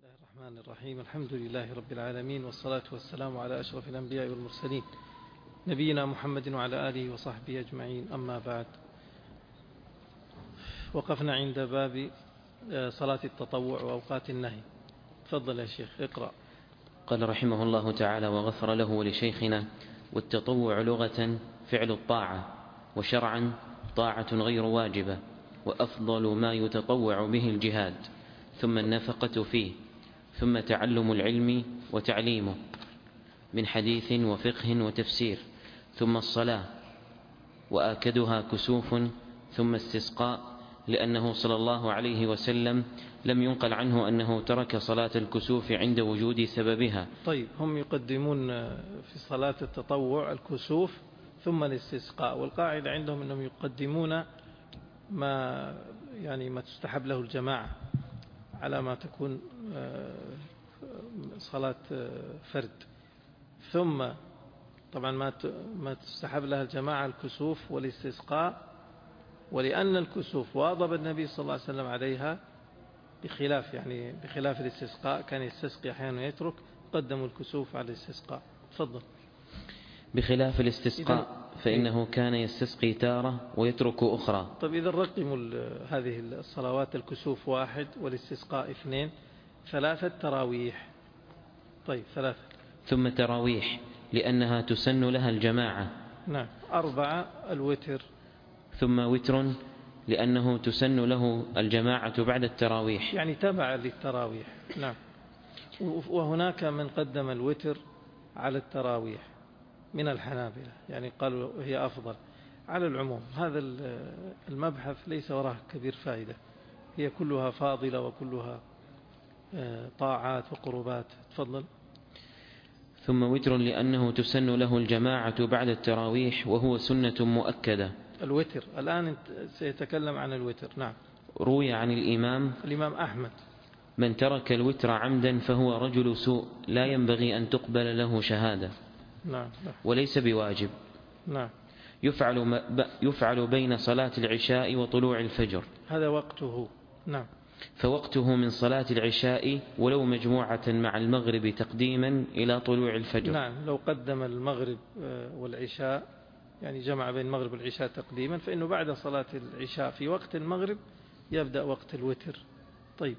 الرحمن الرحيم. الحمد لله رب العالمين، والصلاة والسلام على أشرف الأنبياء والمرسلين نبينا محمد وعلى آله وصحبه أجمعين، أما بعد. وقفنا عند باب صلاة التطوع وأوقات النهي. تفضل يا شيخ اقرأ. قال رحمه الله تعالى: وغفر له ولشيخنا: والتطوع لغة فعل الطاعة، وشرعا طاعة غير واجبة، وأفضل ما يتطوع به الجهاد، ثم النفقة فيه، ثم تعلم العلم وتعليمه من حديث وفقه وتفسير، ثم الصلاة، وآكدها كسوف، ثم استسقاء، لأنه صلى الله عليه وسلم لم ينقل عنه أنه ترك صلاة الكسوف عند وجود سببها. طيب، هم يقدمون في صلاة التطوع الكسوف ثم الاستسقاء، والقاعدة عندهم أنهم يقدمون ما تستحب له الجماعة على ما تكون صلاة فرد، ثم طبعا ما تستحب لها الجماعة الكسوف والاستسقاء، ولأن الكسوف واظب النبي صلى الله عليه وسلم عليها بخلاف الاستسقاء، كان يستسقي أحيانا ويترك، قدموا الكسوف على الاستسقاء. تفضل. بخلاف الاستسقاء فإنه كان يستسقي تارة ويترك أخرى. طيب، إذا رقموا هذه الصلوات: الكسوف 1 والاستسقاء 2، 3 تراويح. طيب 3. ثم تراويح لأنها تسن لها الجماعة. نعم. 4 الوتر. ثم وتر لأنه تسن له الجماعة بعد التراويح، يعني تبع للتراويح. نعم. وهناك من قدم الوتر على التراويح من الحنابلة، يعني قالوا هي أفضل. على العموم هذا المبحث ليس وراه كبير فائدة، هي كلها فاضلة وكلها طاعات وقربات. تفضل. ثم وتر لأنه تسن له الجماعة بعد التراويح، وهو سنة مؤكدة. الوتر الآن سيتكلم عن الوتر. نعم. روي عن الإمام أحمد: من ترك الوتر عمدا فهو رجل سوء، لا ينبغي أن تقبل له شهادة. نعم. وليس بواجب. نعم. يفعل بين صلاة العشاء وطلوع الفجر، هذا وقته. نعم. فوقته من صلاة العشاء ولو مجموعة مع المغرب تقديما إلى طلوع الفجر. نعم. لو قدم المغرب والعشاء، يعني جمع بين المغرب والعشاء تقديما، فإنه بعد صلاة العشاء في وقت المغرب يبدأ وقت الوتر. طيب.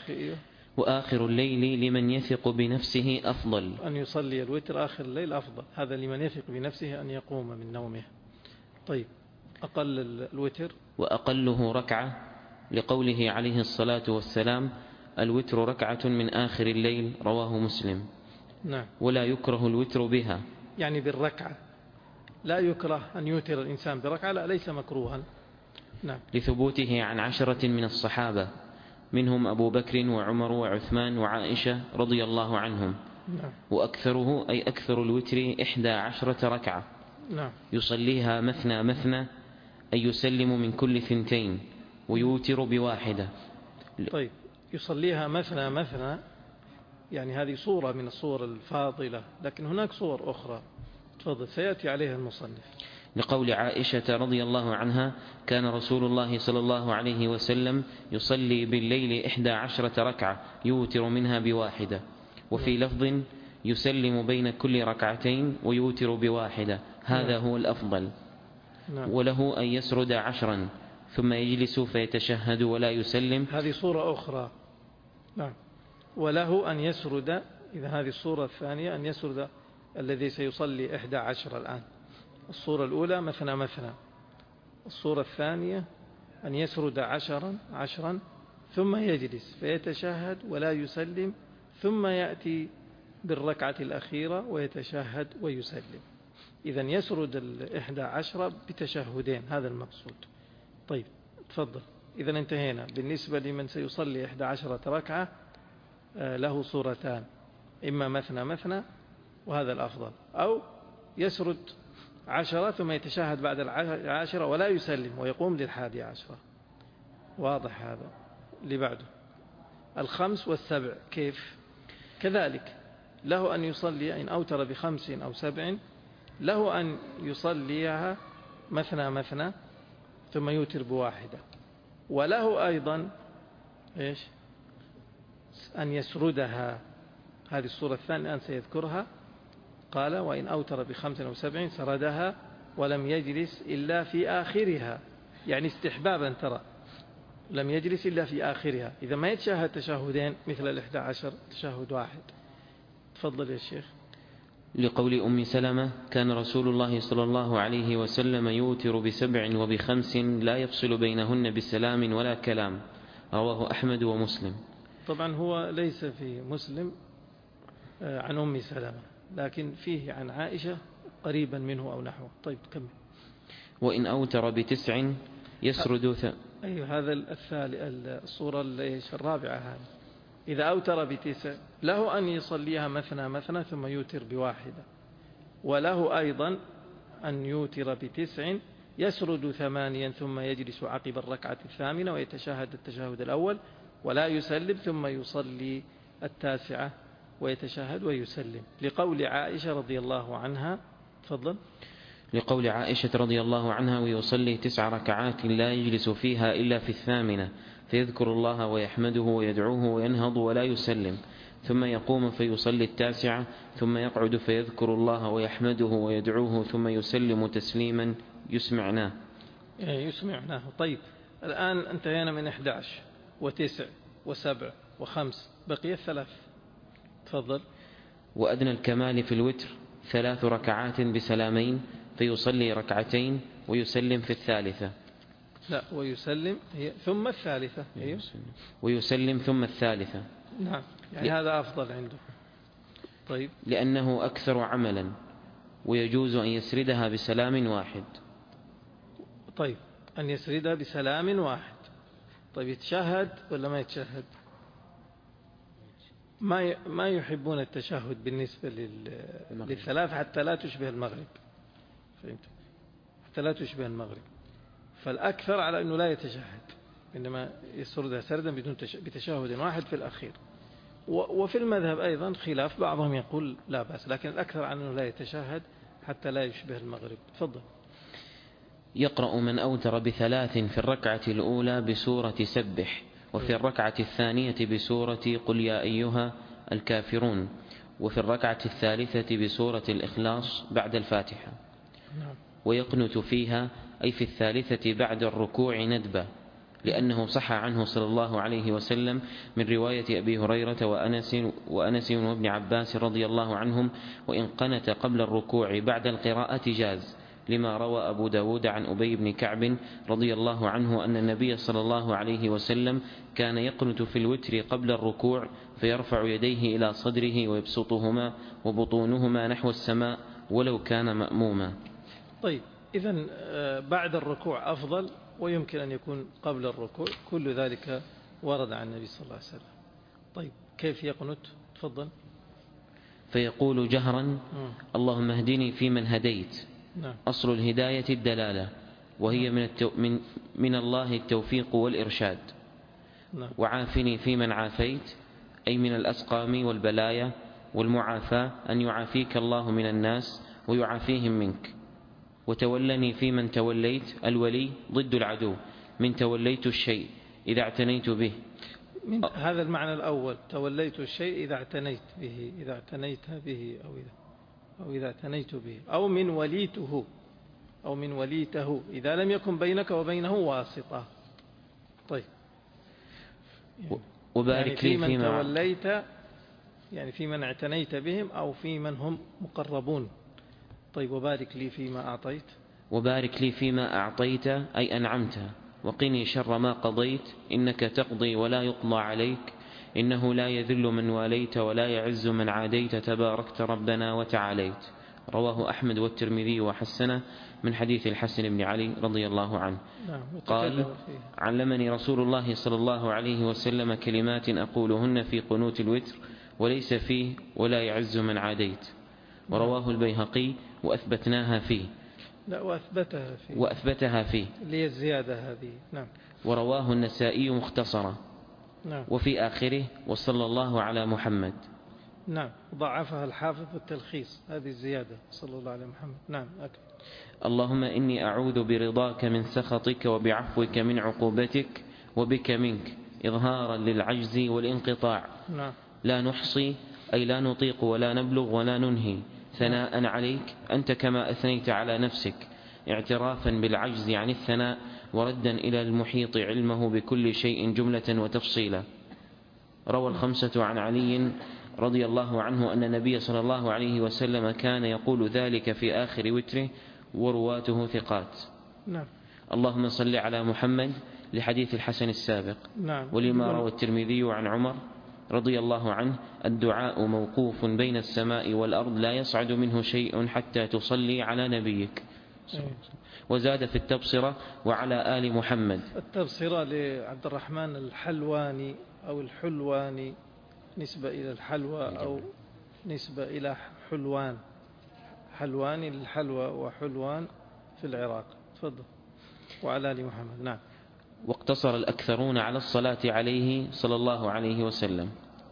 وآخر الليل لمن يثق بنفسه أفضل. أن يصلي الوتر آخر الليل أفضل، هذا لمن يثق بنفسه أن يقوم من نومه. طيب. أقل الوتر: وأقله ركعة، لقوله عليه الصلاة والسلام: الوتر ركعة من آخر الليل، رواه مسلم. نعم. ولا يكره الوتر بها، يعني بالركعة، لا يكره أن يوتر الإنسان بركعة، لا، ليس مكروها. نعم. لثبوته عن 10 من الصحابة، منهم أبو بكر وعمر وعثمان وعائشة رضي الله عنهم. نعم. وأكثره أي أكثر الوتر 11 ركعة. نعم. يصليها مثنى مثنى، أي يسلم من كل 2 ويوتر بواحدة. طيب، يصليها مثنى مثنى، يعني هذه صورة من الصور الفاضلة، لكن هناك صور أخرى. تفضل، سيأتي عليها المصنف. لقول عائشة رضي الله عنها: كان رسول الله صلى الله عليه وسلم يصلي بالليل 11 ركعة يوتر منها بواحدة. وفي لفظ: يسلم بين كل 2 ويوتر بواحدة، هذا هو الأفضل. وله أن يسرد 10 ثم يجلس فيتشهد ولا يسلم، هذه صورة أخرى. نعم. وله أن يسرد، إذا هذه الصورة الثانية، أن يسرد الذي سيصلي 11 الآن. الصورة الأولى مثنى مثنى، الصورة الثانية أن يسرد 10 ثم يجلس فيتشهد ولا يسلم، ثم يأتي بالركعة الأخيرة ويتشهد ويسلم. إذن يسرد 11 بتشهدين، هذا المقصود. طيب تفضل. إذن انتهينا بالنسبة لمن سيصلي 11 ركعة، له صورتان: إما مثنى مثنى وهذا الأفضل، أو يسرد 10 ثم يتشهد بعد 10 ولا يسلم ويقوم لل11. واضح هذا؟ اللي بعده 5 و7 كيف؟ كذلك له أن يصلي إن أوتر ب5 أو 7، له أن يصليها مثنى مثنى ثم يوتر بواحدة، وله أيضا أن يسردها. هذه الصورة الثانية الآن سيذكرها. قال وإن أوتر ب5 أو 7 سردها ولم يجلس إلا في آخرها، يعني استحبابا ترى، لم يجلس إلا في آخرها. إذا ما يتشاهد تشاهدين مثل 11 تشاهد واحد. تفضل يا شيخ. لقول أم سلمة كان رسول الله صلى الله عليه وسلم يوتر ب7 وب5 لا يفصل بينهن بسلام ولا كلام. رواه أحمد ومسلم. طبعا هو ليس في مسلم عن أم سلمة، لكن فيه عن عائشة قريبا منه أو نحوه. طيب كمل. وإن أوتر ب9 يسرد أيوه هذا الصورة الرابعة هذه. إذا أوتر ب9 له أن يصليها مثنى مثنى ثم يوتر ب1، وله أيضا أن يوتر ب9 يسرد 8 ثم يجلس عقب الركعة 8 ويتشاهد التشهد الأول ولا يسلم ثم يصلي 9 ويتشاهد ويسلم، لقول عائشة رضي الله عنها. تفضل. لقول عائشة رضي الله عنها ويصلي 9 ركعات لا يجلس فيها إلا في 8 فيذكر الله ويحمده ويدعوه وينهض ولا يسلم، ثم يقوم فيصلي 9 ثم يقعد فيذكر الله ويحمده ويدعوه ثم يسلم تسليما يسمعناه. طيب الآن انتهينا من 11 و9 و7 و5، بقي 3. تفضل. وأدنى الكمال في الوتر 3 ركعات بسلامين فيصلي 2 ركعتين ويسلم في 3. لا ويسلم ثم 3. ويسلم ثم 3. نعم يعني هذا أفضل عنده. طيب لأنه أكثر عملا ويجوز أن يسردها بسلام واحد. طيب أن يسردها بسلام واحد. طيب يتشهد ولا ما يتشهد؟ ما يحبون التشهد بالنسبة للثلاث حتى لا تشبه المغرب. فهمت؟ حتى لا تشبه المغرب، فالأكثر على أنه لا يتشهد، إنما يسردها سردا بتشهد واحد في الأخير. وفي المذهب أيضا خلاف، بعضهم يقول لا بأس، لكن الأكثر على أنه لا يتشهد حتى لا يشبه المغرب. تفضل. يقرأ من أوتر ب3 في الركعة الأولى بسورة سبح، وفي الركعة الثانية بسورة قل يا أيها الكافرون، وفي الركعة الثالثة بسورة الإخلاص بعد الفاتحة. ويقنت فيها أي في الثالثة بعد الركوع ندبة، لأنه صح عنه صلى الله عليه وسلم من رواية أبي هريرة وأنس وابن عباس رضي الله عنهم، وإن قنت قبل الركوع بعد القراءة جاز، لما روى أبو داود عن أبي بن كعب رضي الله عنه أن النبي صلى الله عليه وسلم كان يقنت في الوتر قبل الركوع فيرفع يديه إلى صدره ويبسطهما وبطونهما نحو السماء ولو كان مأموما. طيب إذن بعد الركوع أفضل، ويمكن أن يكون قبل الركوع، كل ذلك ورد عن النبي صلى الله عليه وسلم. طيب كيف يقنت؟ تفضل. فيقول جهرا اللهم اهدني فيمن هديت. نعم. أصل الهداية الدلالة، وهي من الله التوفيق والإرشاد. نعم. وعافني فيمن عافيت، أي من الأسقام والبلايا والمعافاة، أن يعافيك الله من الناس ويعافيهم منك. وتولني فيمن توليت، الولي ضد العدو، من توليت الشيء إذا اعتنيت به. من هذا المعنى الأول، توليت الشيء إذا اعتنيت به، إذا اعتنيت به أو إذا اعتنيت به، أو من وليته أو من وليته إذا لم يكن بينك وبينه واسطة. طيب وبارك يعني لي فيمن توليت، يعني فيمن اعتنيت بهم أو فيمن هم مقربون. طيب وبارك لي فيما أعطيت. وبارك لي فيما أعطيت أي أنعمت، وقني شر ما قضيت، إنك تقضي ولا يقضى عليك، إنه لا يذل من واليت ولا يعز من عاديت، تباركت ربنا وتعاليت. رواه أحمد والترمذي وحسنه من حديث الحسن بن علي رضي الله عنه. قال علمني رسول الله صلى الله عليه وسلم كلمات أقولهن في قنوت الوتر وليس فيه ولا يعز من عاديت. ورواه البيهقي وأثبتناها فيه. لا وأثبتها فيه لي الزيادة هذه. نعم. ورواه النسائي مختصرا. نعم. وفي آخره وصلى الله على محمد. نعم. ضعفها الحافظ التلخيص هذه الزيادة صلى الله على محمد. نعم. اللهم إني أعوذ برضاك من سخطك وبعفوك من عقوبتك وبك منك، إظهارا للعجز والانقطاع. نعم. لا نحصي أي لا نطيق ولا نبلغ ولا ننهي ثناء عليك أنت كما أثنيت على نفسك، اعترافا بالعجز عن الثناء وردا إلى المحيط علمه بكل شيء جملة وتفصيلا. روى الخمسة عن علي رضي الله عنه أن النبي صلى الله عليه وسلم كان يقول ذلك في آخر وتره ورواته ثقات. نعم. اللهم صل على محمد لحديث الحسن السابق. نعم. ولما روى الترمذي عن عمر رضي الله عنه الدعاء موقوف بين السماء والأرض لا يصعد منه شيء حتى تصلي على نبيك. وزاد في التبصرة وعلى آل محمد. التبصرة لعبد الرحمن الحلواني أو الحلواني، نسبة إلى الحلوى أو نسبة إلى حلوان. حلواني للحلوى وحلوان في العراق. تفضل. وعلى آل محمد. نعم. واقتصر الأكثرون على الصلاة عليه صلى الله عليه وسلم.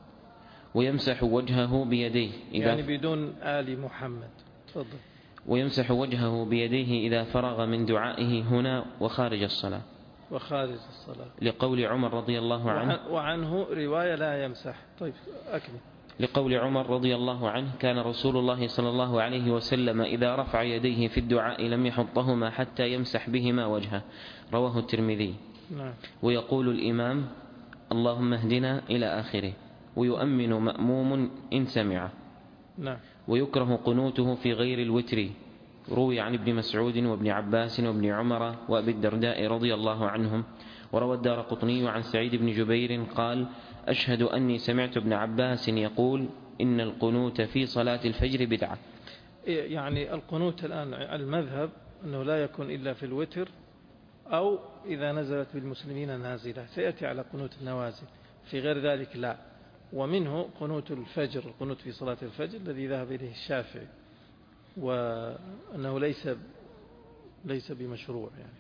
ويمسح وجهه بيديه يعني بدون آل محمد. تفضل. ويمسح وجهه بيديه إذا فرغ من دعائه هنا وخارج الصلاة. وخارج الصلاة لقول عمر رضي الله عنه. وعنه رواية لا يمسح. طيب أكمل. لقول عمر رضي الله عنه كان رسول الله صلى الله عليه وسلم إذا رفع يديه في الدعاء لم يحطهما حتى يمسح بهما وجهه. رواه الترمذي. نعم. ويقول الإمام اللهم اهدنا إلى آخره، ويؤمن مأموم إن سمعه. نعم. ويكره قنوته في غير الوتر. روي عن ابن مسعود وابن عباس وابن عمر وأبي الدرداء رضي الله عنهم. وروى الدارقطني عن سعيد بن جبير قال أشهد أني سمعت ابن عباس يقول إن القنوت في صلاة الفجر بدعة. يعني القنوت الآن المذهب أنه لا يكون إلا في الوتر أو إذا نزلت بالمسلمين نازلة، سيأتي على قنوت النوازل، في غير ذلك لا. ومنه قنوت الفجر، القنوت في صلاة الفجر الذي ذهب إليه الشافعي، وأنه ليس بمشروع يعني.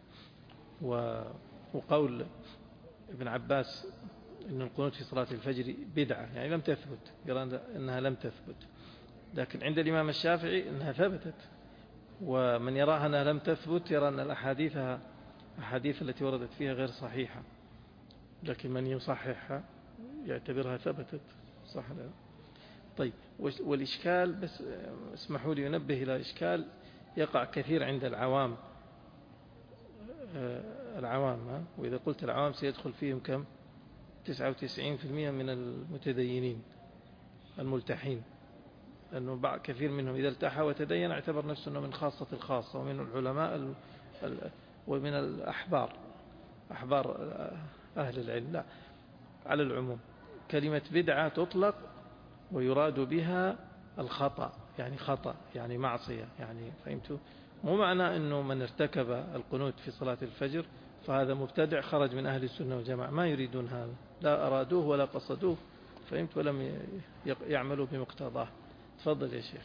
وقول ابن عباس أن القنوت في صلاة الفجر بدعة يعني لم تثبت، يرى أنها لم تثبت، لكن عند الإمام الشافعي أنها ثبتت. ومن يراها أنها لم تثبت يرى أن الأحاديث التي وردت فيها غير صحيحة، لكن من يصححها يعتبرها ثبتت. صح لا؟ طيب. والإشكال بس اسمحوا لي ينبه إلى إشكال يقع كثير عند العوام. وإذا قلت العوام سيدخل فيهم كم؟ 99% من المتدينين الملتحين، لأنه كثير منهم إذا التحى وتدين اعتبر نفسه أنه من خاصة الخاصة، ومن العلماء ومن الأحبار أهل العلم. لا، على العموم كلمة بدعة تطلق ويراد بها الخطأ، يعني خطأ يعني معصية يعني، فهمتوا؟ مو معنى أنه من ارتكب القنوت في صلاة الفجر فهذا مبتدع خرج من أهل السنة والجماعة، ما يريدون هذا، لا أرادوه ولا قصدوه، فهمت؟ ولم يعملوا بمقتضاه. تفضل يا شيخ.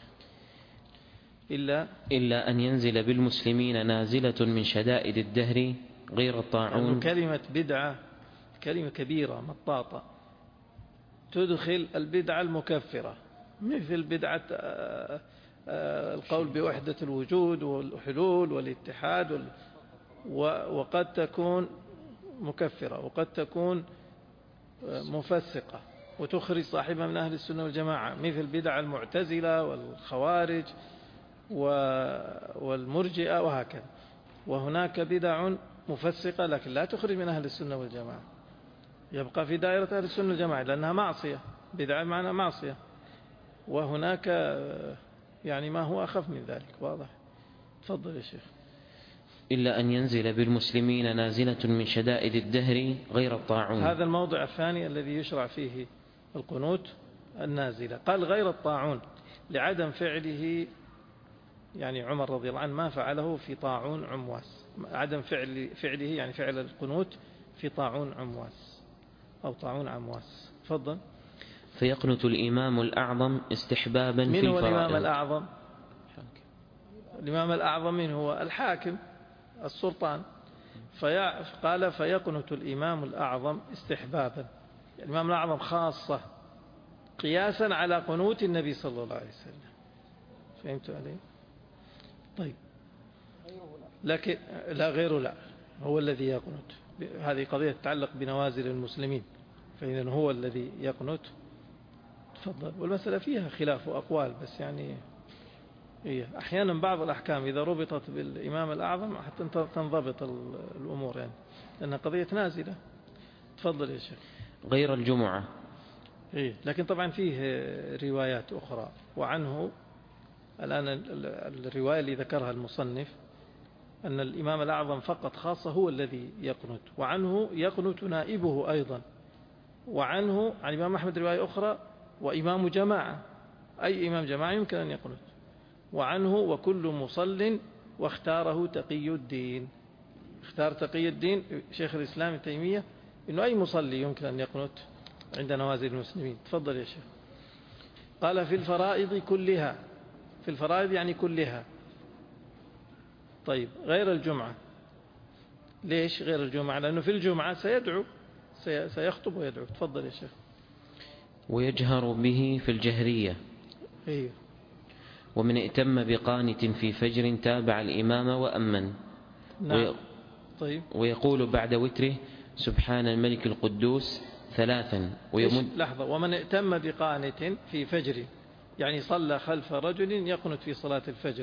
إلا أن ينزل بالمسلمين نازلة من شدائد الدهر غير الطاعون. يعني كلمة بدعة كلمة كبيرة مطاطة تدخل البدعة المكفرة، مثل بدعة القول بوحدة الوجود والحلول والاتحاد وقد تكون مكفرة وقد تكون مفسقة وتخرج صاحبها من أهل السنة والجماعة، مثل بدع المعتزلة والخوارج والمرجئة وهكذا. وهناك بدع مفسقة لكن لا تخرج من أهل السنة والجماعة، يبقى في دائرة أهل السنة والجماعة لأنها معصية، بدعة معنى معصية. وهناك يعني ما هو أخف من ذلك. واضح؟ تفضل يا شيخ. إلا أن ينزل بالمسلمين نازلة من شدائد الدهر غير الطاعون. هذا الموضع الثاني الذي يشرع فيه القنوت النازلة. قال غير الطاعون لعدم فعله، يعني عمر رضي الله عنه ما فعله في طاعون عمواس، عدم فعله يعني فعل القنوت في طاعون عمواس أو طاعون عمواس. تفضل. فيقنت الإمام الأعظم استحبابا في من هو الفرائض؟ الإمام الأعظم؟ الإمام الأعظم من هو؟ الحاكم السلطان. قال فيقنت الإمام الأعظم استحبابا، الإمام الأعظم خاصة قياسا على قنوت النبي صلى الله عليه وسلم. فهمت عليه؟ طيب. لكن لا غيره لا، هو الذي يقنت. هذه قضية تتعلق بنوازل المسلمين. فإذا هو الذي يقنت. تفضل. والمسألة فيها خلاف وأقوال، بس يعني أحيانا بعض الأحكام إذا ربطت بالإمام الأعظم حتى تنضبط الأمور، يعني لأنها قضية نازلة. تفضل يا شيخ. غير الجمعة. لكن طبعا فيه روايات أخرى. وعنه الآن الرواية اللي ذكرها المصنف أن الإمام الأعظم فقط خاصة هو الذي يقنت، وعنه يقنت نائبه أيضا، وعنه عن الإمام أحمد رواية أخرى وإمام جماعة، أي إمام جماعة يمكن أن يقنت. وعنه وكل مصل واختاره تقي الدين. اختار تقي الدين شيخ الإسلام ابن تيمية إنه أي مصلي يمكن أن يقنت عند نوازل المسلمين. تفضل يا شيخ. قال في الفرائض كلها. في الفرائض يعني كلها. طيب غير الجمعة. ليش غير الجمعة؟ لأنه في الجمعة سيدعو، سيخطب ويدعو. تفضل يا شيخ. ويجهر به في الجهرية. أيوه. ومن ائتم بقانت في فجر تابع الإمام وأمن. نعم. طيب. ويقول بعد وتره سبحان الملك القدوس 3 ويمد. لحظة. ومن ائتم بقانت في فجر يعني صلى خلف رجل يقنت في صلاة الفجر،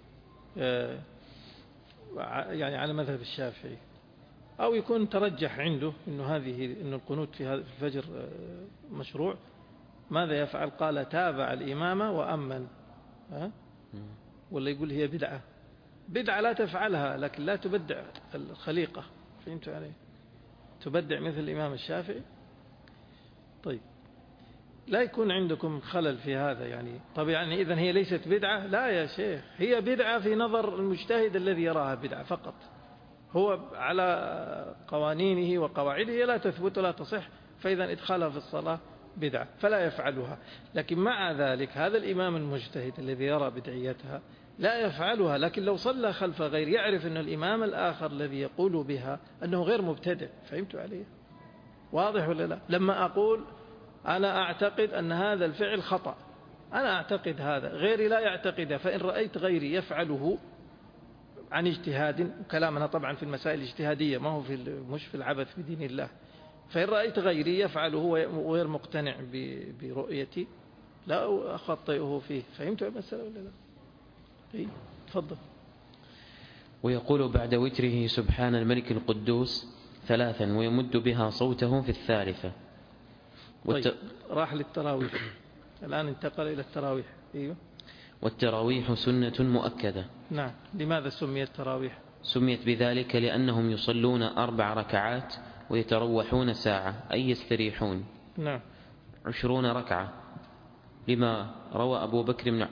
يعني على مذهب الشافعي، أو يكون ترجح عنده إنه القنوت في الفجر مشروع. ماذا يفعل؟ قال تابع الإمام وأمن. ولا يقول هي بدعة؟ بدعة لا تفعلها، لكن لا تبدع الخليقة. فهمت عليه؟ تبدع مثل الإمام الشافعي. طيب لا يكون عندكم خلل في هذا يعني. طب يعني إذن هي ليست بدعة؟ لا يا شيخ، هي بدعة في نظر المجتهد الذي يراها بدعة فقط. هو على قوانينه وقواعده لا تثبت ولا تصح، فإذا إدخالها في الصلاة بدعة فلا يفعلها. لكن مع ذلك هذا الإمام المجتهد الذي يرى بدعيتها لا يفعلها، لكن لو صلى خلف غير يعرف أن الإمام الآخر الذي يقول بها أنه غير مبتدع. فهمت عليه؟ واضح ولا لا؟ لما أقول أنا أعتقد أن هذا الفعل خطأ، أنا أعتقد هذا، غيري لا يعتقده، فإن رأيت غيري يفعله عن اجتهاد، وكلامنا طبعا في المسائل الاجتهادية ما هو مش في العبث بدين الله، فإن رأيت غيري يفعله وغير مقتنع برؤيتي لا أخطئه فيه. فهمت المسألة ولا لا؟ تفضل. ويقول بعد وتره سبحان الملك القدوس 3 ويمد بها صوته في الثالثة. طيب راح للتراويح، الآن انتقل إلى التراويح. أيوه. والتراويح سنة مؤكدة. نعم. لماذا سميت التراويح؟ سميت بذلك لأنهم يصلون 4 ركعات ويتروحون ساعة، أي يستريحون. نعم. 20 ركعة، لما روى أبو بكر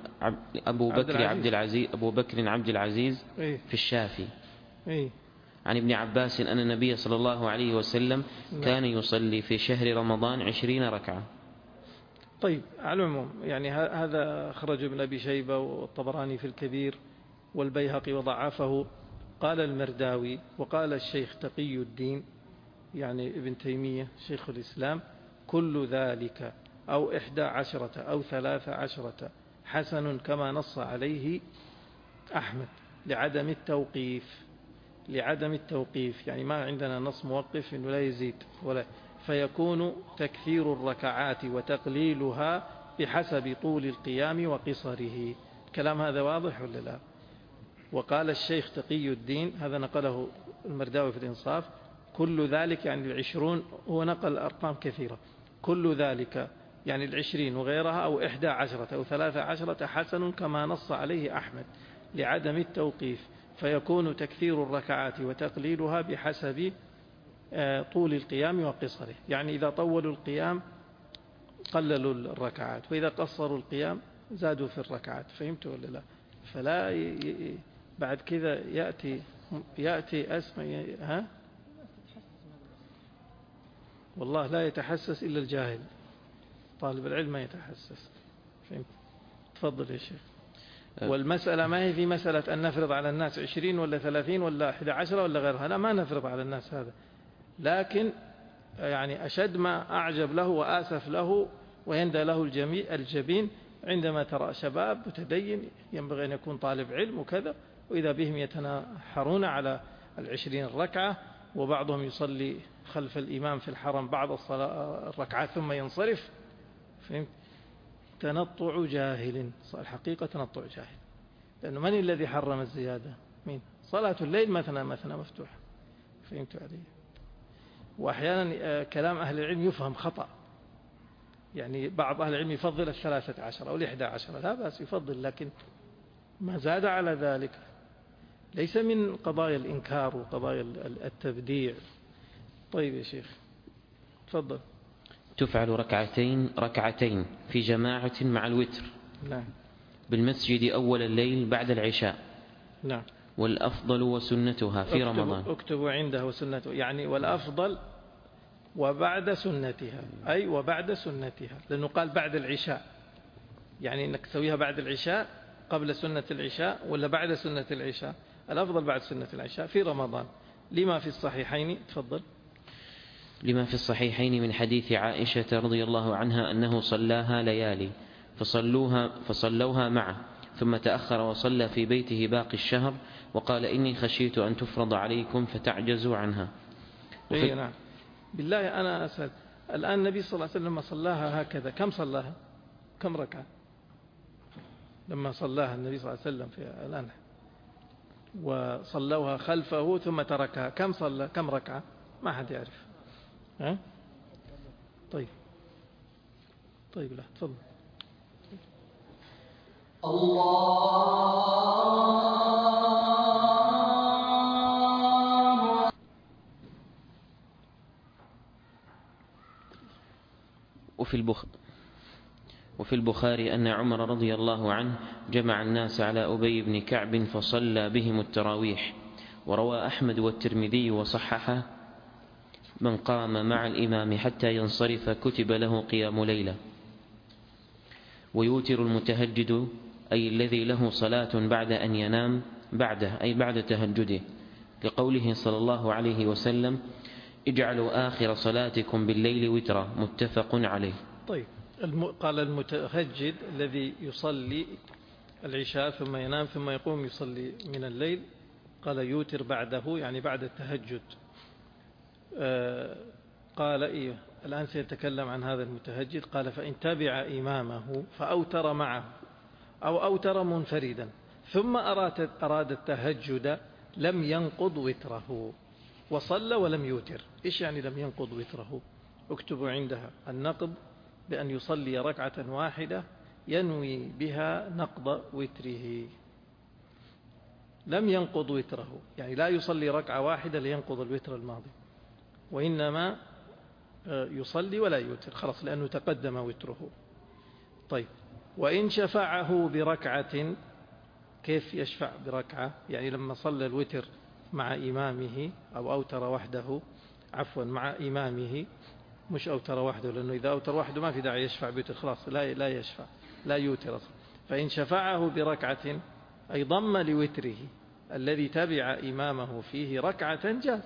عبد العزيز في الشافي عن ابن عباس أن النبي صلى الله عليه وسلم كان يصلي في شهر رمضان 20 ركعة. طيب على العموم يعني هذا خرج ابن أبي شيبة والطبراني في الكبير والبيهقي وضعفه. قال المرداوي وقال الشيخ تقي الدين يعني ابن تيمية شيخ الإسلام كل ذلك أو 11 أو 13 حسن كما نص عليه أحمد لعدم التوقيف، يعني ما عندنا نص موقف إنه لا يزيد ولا، فيكون تكثير الركعات وتقليلها بحسب طول القيام وقصره. الكلام هذا واضح ولا لا؟ وقال الشيخ تقي الدين، هذا نقله المرداوي في الإنصاف، كل ذلك يعني 20، هو نقل أرقام كثيرة، كل ذلك يعني 20 وغيرها أو 11 أو 13 حسن كما نص عليه أحمد لعدم التوقيف، فيكون تكثير الركعات وتقليلها بحسب طول القيام وقصره. يعني إذا طولوا القيام قللوا الركعات، وإذا قصروا القيام زادوا في الركعات. فهمت ولا لا؟ فلا بعد كذا يأتي أسمى والله لا يتحسس إلا الجاهل، طالب العلم ما يتحسس. فهمت؟ تفضل يا شيخ. والمسألة ما هي في مسألة أن نفرض على الناس 20 ولا 30 ولا 11 ولا غيرها، لا ما نفرض على الناس هذا، لكن يعني أشد ما أعجب له وآسف له ويندى له الجبين عندما ترى شباب متدين ينبغي أن يكون طالب علم وكذا، وإذا بهم يتناحرون على 20 ركعة، وبعضهم يصلي خلف الإمام في الحرم بعض الصلاة الركعات ثم ينصرف، فهمت؟ تنطع جاهل، الحقيقة تنطع جاهل، لأنه من الذي حرم الزيادة؟ مين؟ صلاة الليل مثنى مثنى مفتوحة، فهمت علي؟ وأحيانا كلام أهل العلم يفهم خطأ، يعني بعض أهل العلم يفضل 13 أو 11، لا بأس يفضل، لكن ما زاد على ذلك ليس من قضايا الإنكار وقضايا التبديع. طيب يا شيخ تفضل. تفعل ركعتين في جماعة مع الوتر. نعم. بالمسجد أول الليل بعد العشاء. نعم. والأفضل وسنتها في رمضان. اكتبوا عنده وسنته، يعني والأفضل وبعد سنتها، أي وبعد سنتها، لأنه قال بعد العشاء، يعني أنك تسويها بعد العشاء قبل سنة العشاء ولا بعد سنة العشاء؟ الأفضل بعد سنة العشاء في رمضان، لما في الصحيحين. تفضل. لما في الصحيحين من حديث عائشة رضي الله عنها أنه صلاها ليالي فصلوها معه، ثم تأخر وصلى في بيته باقي الشهر، وقال إني خشيت أن تفرض عليكم فتعجزوا عنها. إيه نعم. بالله أنا أسأل، الآن النبي صلى الله عليه وسلم لما صلاها هكذا كم صلاها؟ كم ركعة لما صلاها النبي صلى الله عليه وسلم في الآن وصلوها خلفه ثم تركها، كم صلى؟ كم ركعة؟ ما حد يعرف. ها؟ طيب لا تفضل. الله. وفي البخاري أن عمر رضي الله عنه جمع الناس على أبي بن كعب فصلى بهم التراويح. وروى أحمد والترمذي وصححه: من قام مع الإمام حتى ينصرف كتب له قيام ليلة. ويوتر المتهجد أي الذي له صلاة بعد أن ينام بعده، أي بعد تهجده، لقوله صلى الله عليه وسلم: اجعلوا آخر صلاتكم بالليل وترا، متفق عليه. طيب قال المتهجد الذي يصلي العشاء ثم ينام ثم يقوم يصلي من الليل، قال يوتر بعده يعني بعد التهجد. قال إيه الآن سيتكلم عن هذا المتهجد. قال فإن تبع إمامه فأوتر معه أو أوتر منفردا ثم أراد التهجد لم ينقض وتره وصلى ولم يوتر. إيش يعني لم ينقض وتره؟ اكتبوا عندها النقض بأن يصلي ركعة واحدة ينوي بها نقض وتره. لم ينقض وتره يعني لا يصلي ركعة واحدة لينقض الوتر الماضي، وإنما يصلي ولا يوتر خلاص لأنه تقدم وتره. طيب وإن شفعه بركعة، كيف يشفع بركعة؟ يعني لما صلى الوتر مع إمامه أو أوتر وحده، عفوا مع إمامه، مش أوتر وحده، لأنه إذا أوتر وحده ما في داعي يشفع بوتر خلاص، لا يشفع، لا يوتر. فإن شفعه بركعة أي ضم لوتره الذي تبع إمامه فيه ركعة جاز،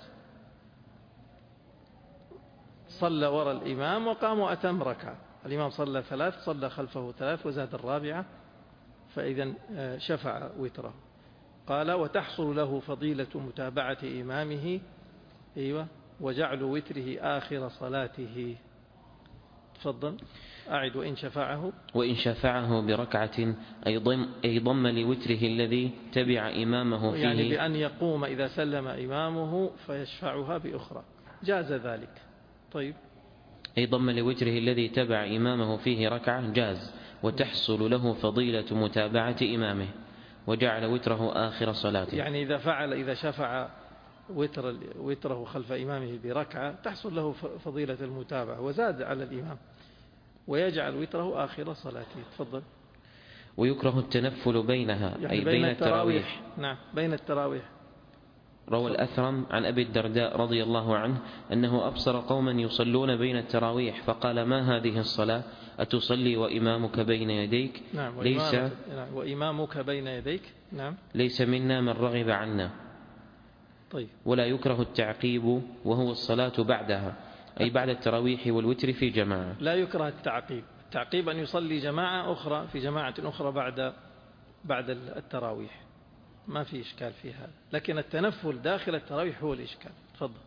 صلى وراء الإمام وقام وأتم ركعة، الإمام صلى 3 صلى خلفه 3 وزاد الرابعة، فإذا شفع وتره. قال وتحصل له فضيلة متابعة إمامه، أيوة، وجعل وتره آخر صلاته. تفضل أعد. وإن شفعه بركعة أي ضم لوتره الذي تبع إمامه فيه، يعني بأن يقوم إذا سلم إمامه فيشفعها بأخرى، جاز ذلك. طيب أي ضم لوتره الذي تبع إمامه فيه ركعة جاز، وتحصل له فضيلة متابعة إمامه، وجعل وتره آخر صلاته. يعني إذا شفع وتره خلف إمامه بركعة تحصل له فضيلة المتابعة وزاد على الإمام، ويجعل وتره آخر صلاته. تفضل. ويكره التنفل بينها، يعني أي بين التراويح. نعم بين التراويح. روى الأثرم عن أبي الدرداء رضي الله عنه أنه أبصر قوما يصلون بين التراويح فقال: ما هذه الصلاة؟ أتصلي وإمامك بين يديك؟ نعم وإمامك بين يديك. نعم ليس منا من رغب عنا. طيب. ولا يكره التعقيب وهو الصلاة بعدها، أي بعد التراويح والوتر في جماعة. لا يكره التعقيب أن يصلي جماعة أخرى في جماعة أخرى بعد التراويح، ما في إشكال في هذا، لكن التنفل داخل التراويح هو الإشكال. تفضل.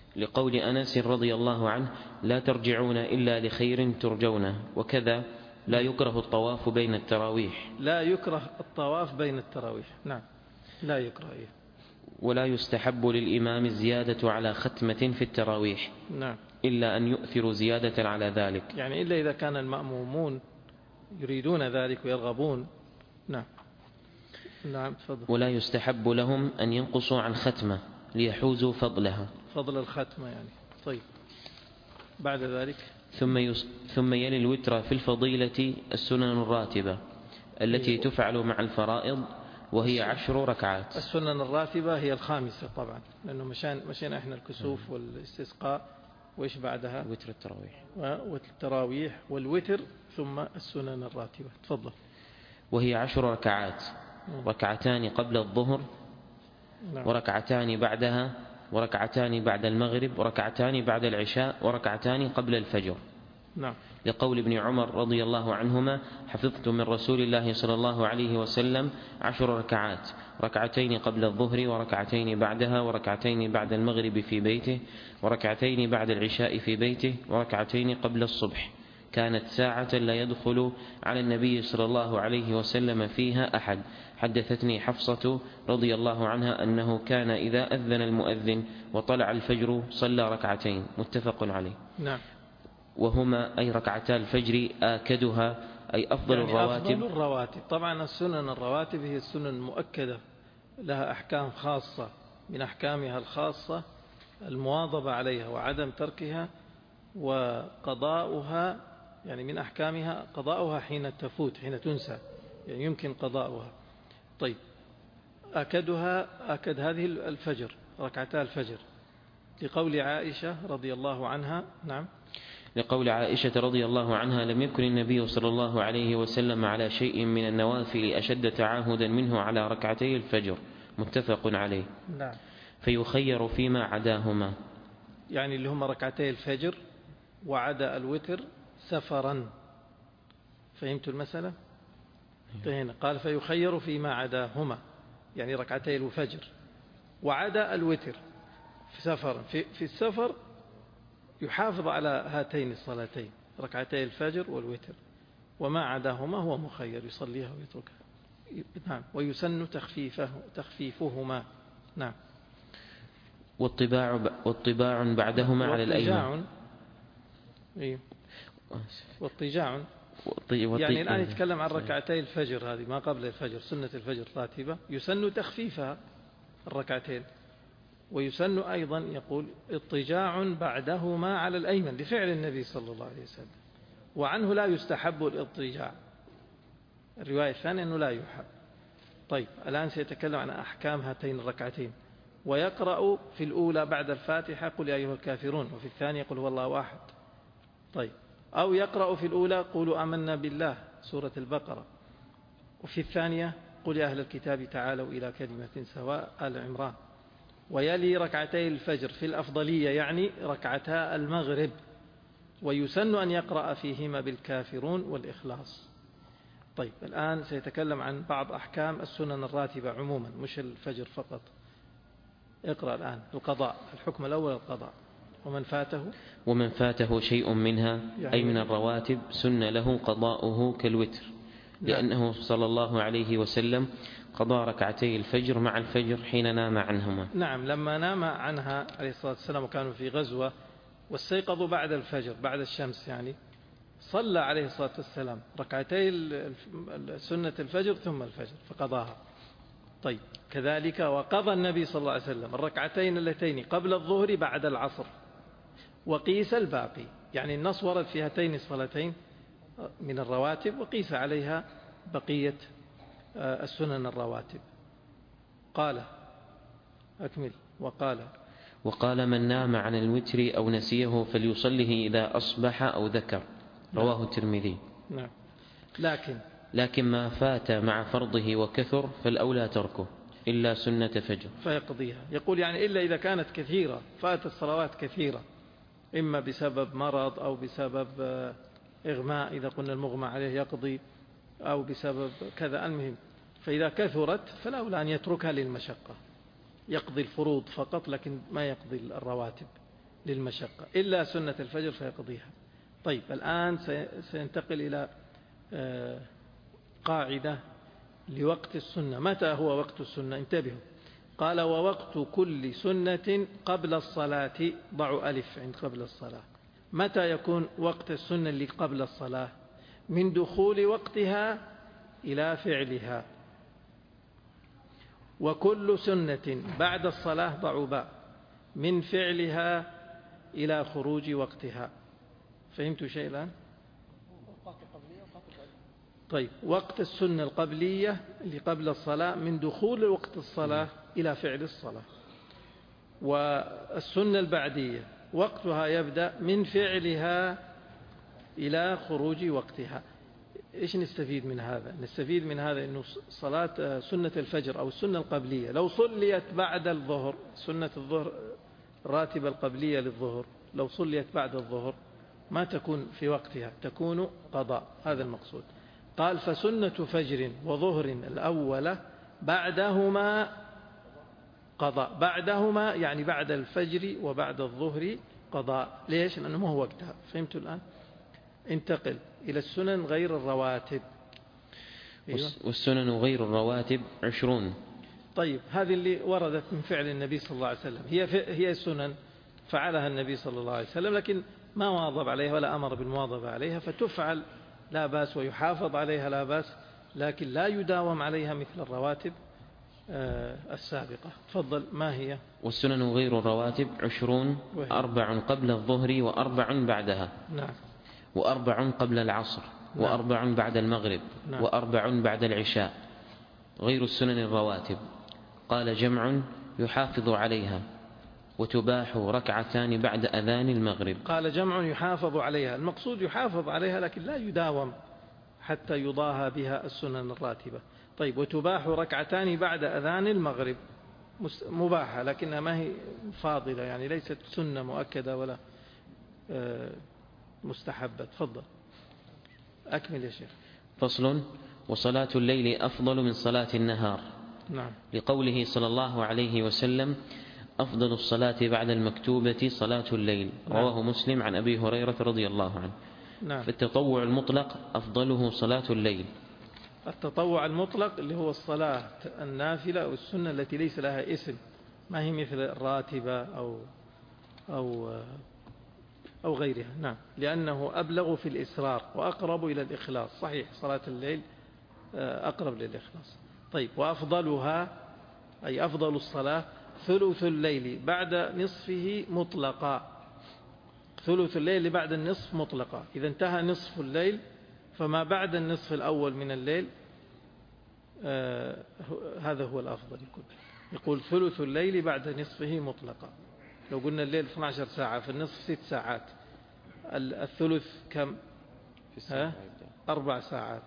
لقول أنس رضي الله عنه: لا ترجعون إلا لخير ترجونه. وكذا لا يكره الطواف بين التراويح. لا يكره الطواف بين التراويح، نعم، لا يكره. ولا يستحب للإمام الزيادة على ختمة في التراويح، نعم، إلا أن يؤثر زيادة على ذلك، يعني إلا إذا كان المأمومون يريدون ذلك ويرغبون. نعم، نعم، تفضل. ولا يستحب لهم أن ينقصوا عن ختمة ليحوزوا فضلها، فضل الختمة يعني. طيب، بعد ذلك ثم يلي الوتر في الفضيلة السنن الراتبة التي تفعل مع الفرائض، وهي 10 ركعات. السنن الراتبة هي الخامسة طبعا، لأنه مشينا إحنا الكسوف والاستسقاء، وإيش بعدها؟ وتر التراويح. والتراويح والوتر، ثم السنن الراتبة. تفضل. وهي 10 ركعات، ركعتان قبل الظهر، نعم، وركعتان بعدها، وركعتان بعد المغرب، وركعتان بعد العشاء، وركعتان قبل الفجر. نعم، لقول ابن عمر رضي الله عنهما: حفظت من رسول الله صلى الله عليه وسلم 10 ركعات، ركعتين قبل الظهر، وركعتين بعدها، وركعتين بعد المغرب في بيته، وركعتين بعد العشاء في بيته، وركعتين قبل الصبح. كانت ساعة لا يدخل على النبي صلى الله عليه وسلم فيها أحد. حدثتني حفصة رضي الله عنها أنه كان إذا أذن المؤذن وطلع الفجر صلى ركعتين. متفق عليه. نعم، وهما أي ركعتا الفجر آكدها، أي أفضل يعني الرواتب. أفضل الرواتب. طبعا السنن الرواتب هي السنن المؤكدة، لها أحكام خاصة، من أحكامها الخاصة المواظبة عليها وعدم تركها، وقضاؤها، يعني من أحكامها قضاؤها حين تفوت، حين تنسى، يعني يمكن قضاؤها. طيب، أكد هذه الفجر، ركعتا الفجر، لقول عائشة رضي الله عنها. نعم، لقول عائشة رضي الله عنها: لم يكن النبي صلى الله عليه وسلم على شيء من النوافل أشد تعاهدا منه على ركعتي الفجر. متفق عليه. نعم، فيخير فيما عداهما، يعني اللي هم ركعتي الفجر وعدا الوتر سفرا. فهمت المسألة؟ هنا قال فيخير فيما عداهما، يعني ركعتي الفجر وعدا الوتر في سفر. في السفر يحافظ على هاتين الصلاتين، ركعتي الفجر والوتر، وما عداهما هو مخير، يصليها ويتركها. نعم، ويسن تخفيفهما. نعم. والطباع بعدهما على الأيمن. والطجاع، يعني الآن يتكلم عن ركعتي الفجر، هذه ما قبل الفجر، سنة الفجر راتبة، يسن تخفيفها الركعتين. ويسن أيضا، يقول اضطجاع بعدهما على الأيمن، لفعل النبي صلى الله عليه وسلم، وعنه لا يستحب الاضطجاع. الرواية الثانية أنه لا يحب. طيب، الآن سيتكلم عن أحكام هاتين الركعتين. ويقرأ في الأولى بعد الفاتحة قل يا أيها الكافرون، وفي الثانية قل هو الله أحد. طيب، أو يقرأ في الأولى قولوا آمنا بالله سورة البقرة، وفي الثانية قل يا أهل الكتاب تعالوا إلى كلمة سواء آل عمران. ويلي ركعتي الفجر في الأفضلية، يعني ركعتا المغرب، ويسن أن يقرأ فيهما بالكافرون والإخلاص. طيب، الآن سيتكلم عن بعض أحكام السنن الراتبة عموما، مش الفجر فقط. اقرأ الآن القضاء، الحكم الأول القضاء. ومن فاته شيء منها، يعني أي من الرواتب، سن له قضاؤه كالوتر، لأنه صلى الله عليه وسلم قضى ركعتي الفجر مع الفجر حين نام عنهما. نعم، لما نام عنها عليه الصلاة والسلام وكانوا في غزوة واستيقظوا بعد الفجر، بعد الشمس يعني، صلى عليه الصلاة والسلام ركعتي سنة الفجر ثم الفجر فقضاها. طيب، كذلك وقضى النبي صلى الله عليه وسلم الركعتين اللتين قبل الظهر بعد العصر، وقيس الباقي، يعني النص ورد في هاتين الصلاتين من الرواتب، وقيس عليها بقية السنن الرواتب. قال أكمل. وقال من نام عن الوتر أو نسيه فليصله إذا أصبح أو ذكر. رواه الترمذي. نعم. لكن ما فات مع فرضه وكثر فالأولى تركه إلا سنة فجر فيقضيها. يقول يعني إلا إذا كانت كثيرة، فاتت الصلوات كثيرة، إما بسبب مرض أو بسبب إغماء، إذا قلنا المغمى عليه يقضي، أو بسبب كذا، المهم. فإذا كثرت فالأولى أن يتركها للمشقة، يقضي الفروض فقط لكن ما يقضي الرواتب. للمشقة، إلا سنة الفجر فيقضيها. طيب الآن سينتقل إلى قاعدة لوقت السنة. متى هو وقت السنة؟ انتبهوا. قال ووقت كل سنة قبل الصلاة، ضعوا ألف عند قبل الصلاة. متى يكون وقت السنة اللي قبل الصلاة؟ من دخول وقتها إلى فعلها. وكل سنة بعد الصلاة، ضعوا باء، من فعلها إلى خروج وقتها. فهمتوا شيء الآن؟ طيب وقت السنة القبلية اللي قبل الصلاة من دخول وقت الصلاة إلى فعل الصلاة. والسنة البعدية وقتها يبدأ من فعلها إلى خروج وقتها. إيش نستفيد من هذا؟ نستفيد من هذا أنه صلاة سنة الفجر أو السنة القبلية لو صليت بعد الظهر، سنة الظهر الراتبة القبلية للظهر لو صليت بعد الظهر ما تكون في وقتها، تكون قضاء. هذا المقصود. قال فسنة فجر وظهر الأولى بعدهما قضاء. بعدهما يعني بعد الفجر وبعد الظهر قضاء. ليش؟ لأنه ما هو وقتها. فهمتوا الآن؟ انتقل إلى السنن غير الرواتب. أيوة. والسنن غير الرواتب 20. طيب هذه اللي وردت من فعل النبي صلى الله عليه وسلم، هي سنن فعلها النبي صلى الله عليه وسلم، لكن ما واظب عليها ولا أمر بالمواظبة عليها، فتفعل لا بأس ويحافظ عليها لا بأس، لكن لا يداوم عليها مثل الرواتب السابقة. تفضل. ما هي؟ والسنن غير الرواتب 20، 4 قبل الظهر و4 بعدها. نعم. و4 قبل العصر. نعم. و4 بعد المغرب. نعم. و4 بعد العشاء غير السنن الرواتب. قال جمع يحافظ عليها وتباح ركعتان بعد أذان المغرب. قال جمع يحافظ عليها، المقصود يحافظ عليها لكن لا يداوم حتى يضاهى بها السنن الراتبة. طيب وتباح ركعتان بعد أذان المغرب، مباحة لكنها ما هي فاضلة، يعني ليست سنة مؤكدة ولا مستحبة. تفضل أكمل يا شيخ. فصل. وصلاة الليل أفضل من صلاة النهار. نعم. لقوله صلى الله عليه وسلم أفضل الصلاة بعد المكتوبة صلاة الليل. نعم. رواه مسلم عن أبي هريرة رضي الله عنه. نعم. فالتطوع المطلق أفضله صلاة الليل. التطوع المطلق اللي هو الصلاة النافلة أو السنة التي ليس لها اسم، ما هي مثل الراتبة أو غيرها. نعم. لأنه أبلغ في الإسرار وأقرب إلى الإخلاص. صحيح صلاة الليل أقرب للإخلاص. طيب وأفضلها أي أفضل الصلاة ثلث الليل بعد نصفه مطلقا. ثلث الليل بعد النصف مطلقا. إذا انتهى نصف الليل فما بعد النصف الأول من الليل هذا هو الأفضل. يقول ثلث الليل بعد نصفه مطلقا. لو قلنا الليل 12 ساعة في النصف 6 ساعات، الثلث كم؟ 4 ساعات،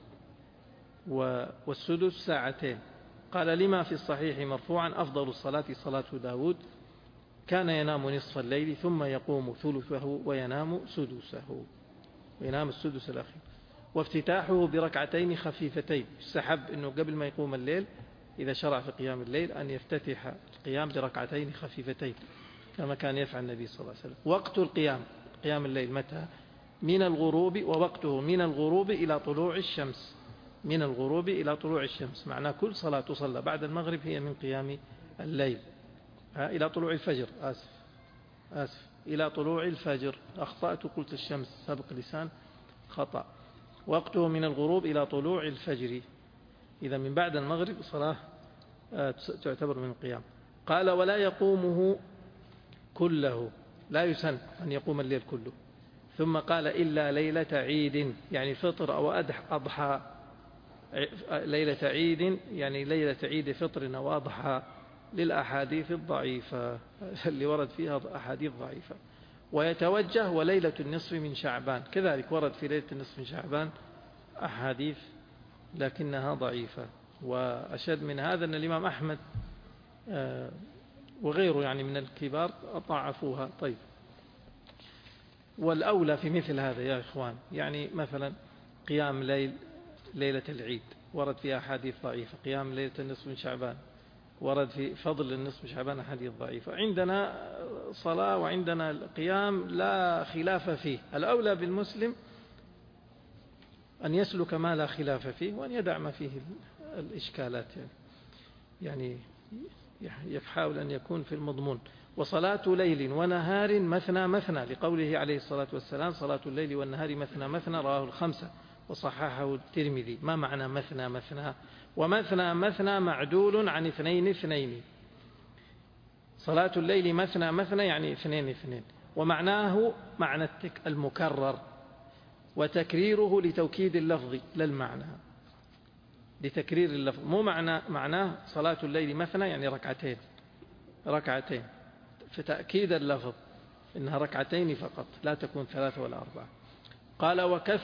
والسدس 2 ساعتين. قال لما في الصحيح مرفوعا أفضل الصلاة صلاة داود كان ينام نصف الليل ثم يقوم ثلثه وينام سدسه، وينام السدس الأخير. وافتتاحه بركعتين خفيفتين. يستحب أنه قبل ما يقوم الليل إذا شرع في قيام الليل أن يفتتح القيام بركعتين خفيفتين كما كان يفعل النبي صلى الله عليه وسلم. وقت القيام قيام الليل متى؟ من الغروب، ووقته من الغروب إلى طلوع الشمس. من الغروب إلى طلوع الشمس معناه كل صلاة تصلى بعد المغرب هي من قيام الليل. إلى طلوع الفجر، آسف إلى طلوع الفجر، أخطأت قلت الشمس، سبق لسان خطأ. وقته من الغروب إلى طلوع الفجر، إذا من بعد المغرب صلاة تعتبر من القيام. قال ولا يقومه كله، لا يسن أن يقوم الليل كله. ثم قال إلا ليلة عيد، يعني فطر أو أضحى. ليلة عيد يعني ليلة عيد فطر أو أضحى، للأحاديث الضعيفة اللي ورد فيها أحاديث ضعيفة. ويتوجه وليلة النصف من شعبان، كذلك ورد في ليلة النصف من شعبان أحاديث لكنها ضعيفة. وأشد من هذا أن الإمام أحمد وغيره يعني من الكبار ضعفوها. طيب والأولى في مثل هذا يا إخوان، يعني مثلا قيام ليلة العيد ورد فيها أحاديث ضعيفة، قيام ليلة النصف من شعبان ورد في فضل النصف شعبان حديث ضعيف. عندنا صلاة وعندنا القيام لا خلاف فيه. الأولى بالمسلم أن يسلك ما لا خلاف فيه وأن يدع ما فيه الإشكالات، يعني يحاول أن يكون في المضمون. وصلاة ليل ونهار مثنى مثنى، لقوله عليه الصلاة والسلام صلاة الليل والنهار مثنى مثنى، رواه الخمسة وصححه الترمذي. ما معنى مثنى مثنى؟ ومثنى مثنى معدول عن اثنين اثنين. صلاة الليل مثنى مثنى يعني اثنين اثنين، ومعناه معنى المكرر، وتكريره لتوكيد اللفظ لا المعنى، لتكرير اللفظ. مو معناه صلاة الليل مثنى يعني ركعتين ركعتين، في تأكيد اللفظ إنها ركعتين فقط، لا تكون ثلاثة ولا أربعة. قال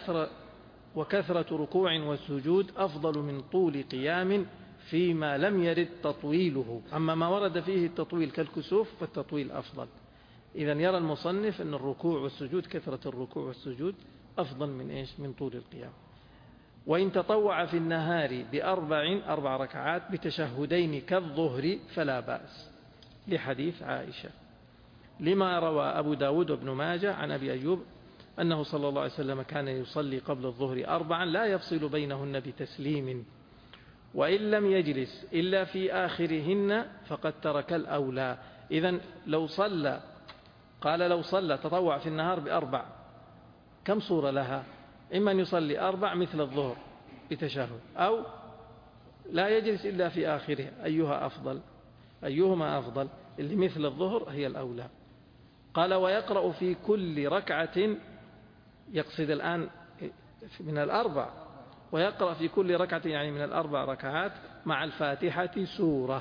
وكثرة ركوع وسجود أفضل من طول قيام فيما لم يرد تطويله. أما ما ورد فيه التطويل كالكسوف فالتطويل أفضل. إذن يرى المصنف أن الركوع والسجود، كثرة الركوع والسجود أفضل من إيش؟ من طول القيام. وإن تطوع في النهار أربع ركعات بتشهدين كالظهر فلا بأس، لحديث عائشة، لما روى أبو داود وابن ماجه عن أبي أيوب أنه صلى الله عليه وسلم كان يصلي قبل الظهر 4 لا يفصل بينهن بتسليم، وإن لم يجلس إلا في آخرهن فقد ترك الأولى. إذن لو صلى، قال لو صلى تطوع في النهار ب4 كم صورة لها؟ إما أن يصلي 4 مثل الظهر بتشهد، أو لا يجلس إلا في آخره. أيها أفضل؟ أيهما أفضل؟ اللي مثل الظهر هي الأولى. قال ويقرأ في كل ركعة، يقصد الآن من 4، ويقرأ في كل ركعة يعني من 4 ركعات مع الفاتحة سورة.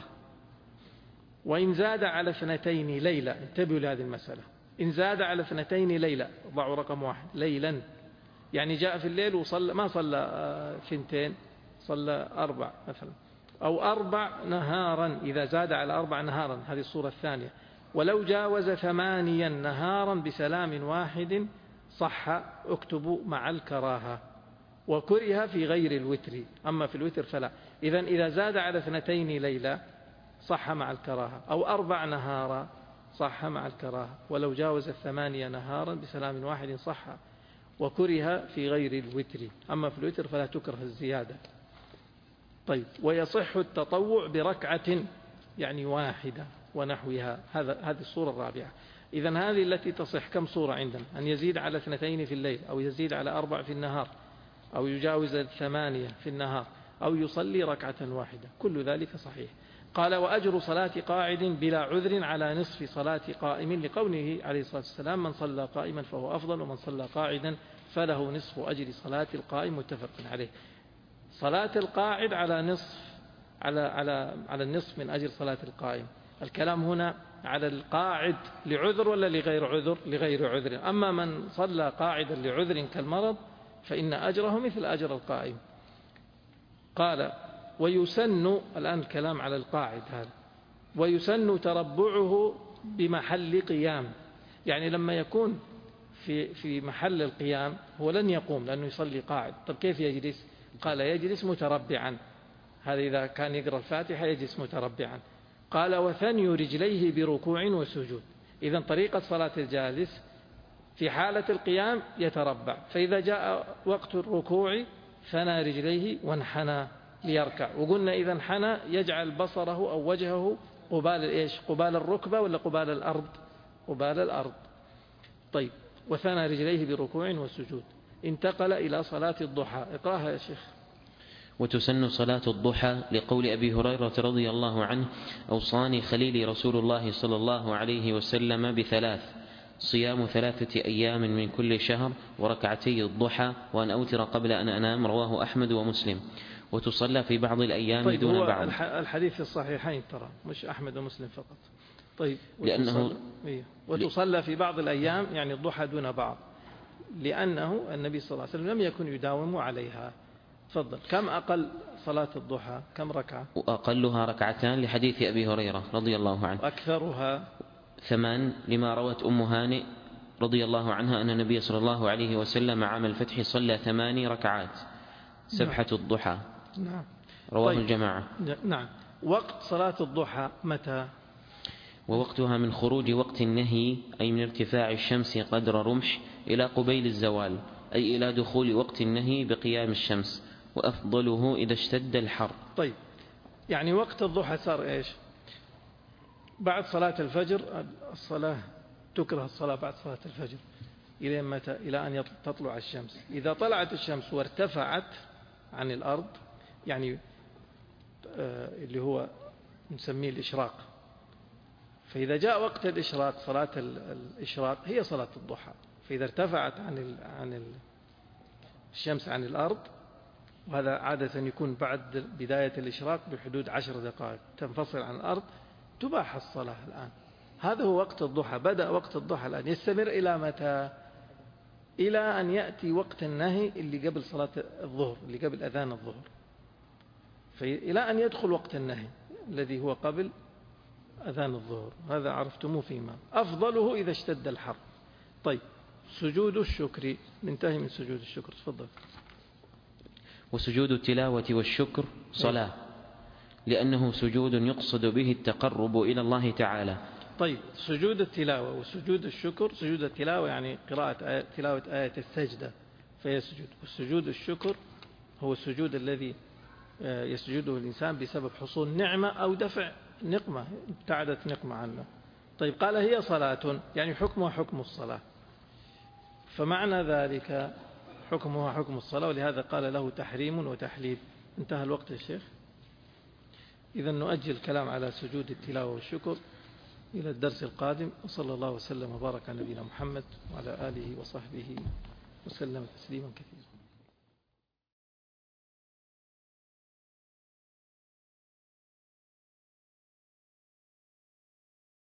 وإن زاد على 2 ليلة، انتبهوا لهذه المسألة، إن زاد على 2 ليلة، ضعوا رقم 1 ليلا، يعني جاء في الليل وصلى، ما صلى 2، صلى 4 مثلا، أو 4 نهارا، إذا زاد على 4 نهارا، هذه الصورة الثانية. ولو جاوز 8 نهارا بسلام واحد صح، اكتبوا مع الكراهة، وكره في غير الوتر، أما في الوتر فلا. إذن إذا زاد على 2 ليلة صح مع الكراهة، أو 4 نهارا صح مع الكراهة. ولو جاوز 8 نهارا بسلام واحد صح، وكره في غير الوتر، أما في الوتر فلا تكره الزيادة. طيب، ويصح التطوع بركعة يعني واحدة ونحوها، هذه الصورة الرابعة. إذن هذه التي تصح كم صورة عندنا؟ أن يزيد على 2 في الليل، أو يزيد على 4 في النهار، أو يجاوز 8 في النهار، أو يصلي ركعة واحدة، كل ذلك صحيح. قال وأجر صلاة قاعد بلا عذر على نصف صلاة قائم، لقوله عليه الصلاة والسلام من صلى قائما فهو أفضل، ومن صلى قاعدا فله نصف أجر صلاة القائم، متفق عليه. صلاة القاعد على نصف، على النصف من أجر صلاة القائم. الكلام هنا على القاعد لعذر ولا لغير عذر؟ لغير عذر. أما من صلى قاعدا لعذر كالمرض فإن أجره مثل أجر القائم. قال ويسن، الآن الكلام على القاعد هذا، ويسن تربعه بمحل قيام، يعني لما يكون في محل القيام هو لن يقوم لأنه يصلي قاعد. طب كيف يجلس؟ قال يجلس متربعا، هذا إذا كان يقرأ الفاتحة يجلس متربعا. قال وثني رجليه بركوع وسجود. إذن طريقة صلاة الجالس في حالة القيام يتربع، فإذا جاء وقت الركوع ثنى رجليه وانحنى ليركع. وقلنا إذا انحنى يجعل بصره أو وجهه قبال إيش؟ قبال الركبة ولا قبال الأرض؟ قبال الأرض. طيب، وثنى رجليه بركوع وسجود. انتقل إلى صلاة الضحى، اقرأها يا شيخ. وتسن صلاة الضحى لقول أبي هريرة رضي الله عنه أوصاني خليلي رسول الله صلى الله عليه وسلم ب3: صيام 3 أيام من كل شهر، وركعتي الضحى، وأن أوتر قبل أن أنام، رواه أحمد ومسلم. وتصلى في بعض الأيام طيب، دون بعض. الحديث في الصحيحين ترى، مش أحمد ومسلم فقط. طيب، وتصلى في بعض الأيام يعني الضحى دون بعض، لأنه النبي صلى الله عليه وسلم لم يكن يداوم عليها. تفضل. كم أقل صلاة الضحى؟ كم ركعة؟ وأقلها 2 لحديث أبي هريرة رضي الله عنه. أكثرها 8 لما روت أم هانئ رضي الله عنها أن النبي صلى الله عليه وسلم عام الفتح صلى 8 ركعات، سبحة الضحى. نعم. رواه طيب. الجماعة. نعم. وقت صلاة الضحى متى؟ ووقتها من خروج وقت النهي، أي من ارتفاع الشمس قدر رمح إلى قبيل الزوال، أي إلى دخول وقت النهي بقيام الشمس، وأفضله إذا اشتد الحر. طيب، يعني وقت الضحى صار إيش؟ بعد صلاة الفجر. الصلاة تكره الصلاة بعد صلاة الفجر إلى متى؟ إلى أن تطلع الشمس. إذا طلعت الشمس وارتفعت عن الأرض، يعني اللي هو نسميه الإشراق، فإذا جاء وقت الإشراق صلاة الإشراق هي صلاة الضحى. فإذا ارتفعت عن الشمس عن الأرض، وهذا عادة يكون بعد بداية الإشراق بحدود 10 دقائق، تنفصل عن الأرض، تباح الصلاة الآن. هذا هو وقت الضحى. بدأ وقت الضحى الآن، يستمر إلى متى؟ إلى أن يأتي وقت النهي اللي قبل صلاة الظهر، اللي قبل أذان الظهر، إلى أن يدخل وقت النهي الذي هو قبل أذان الظهر. هذا عرفتموه فيما. أفضله إذا اشتد الحر. طيب، سجود الشكر، ننتهي من سجود الشكر. تفضل. وسجود التلاوة والشكر صلاة، لأنه سجود يقصد به التقرب إلى الله تعالى. طيب، سجود التلاوة وسجود الشكر. سجود التلاوة يعني قراءة تلاوة آية السجدة فهي سجود، والسجود الشكر هو السجود الذي يسجده الإنسان بسبب حصول نعمة أو دفع نقمة، ابتعدت نقمة عنه. طيب، قال هي صلاة، يعني حكمها حكم الصلاة، فمعنى ذلك حكمها حكم الصلاة، ولهذا قال له تحريم وتحليل. انتهى الوقت يا شيخ. إذا نؤجل الكلام على سجود التلاوة والشكر إلى الدرس القادم، وصلى الله وسلم وبارك على نبينا محمد وعلى آله وصحبه وسلم تسليما كثيرا.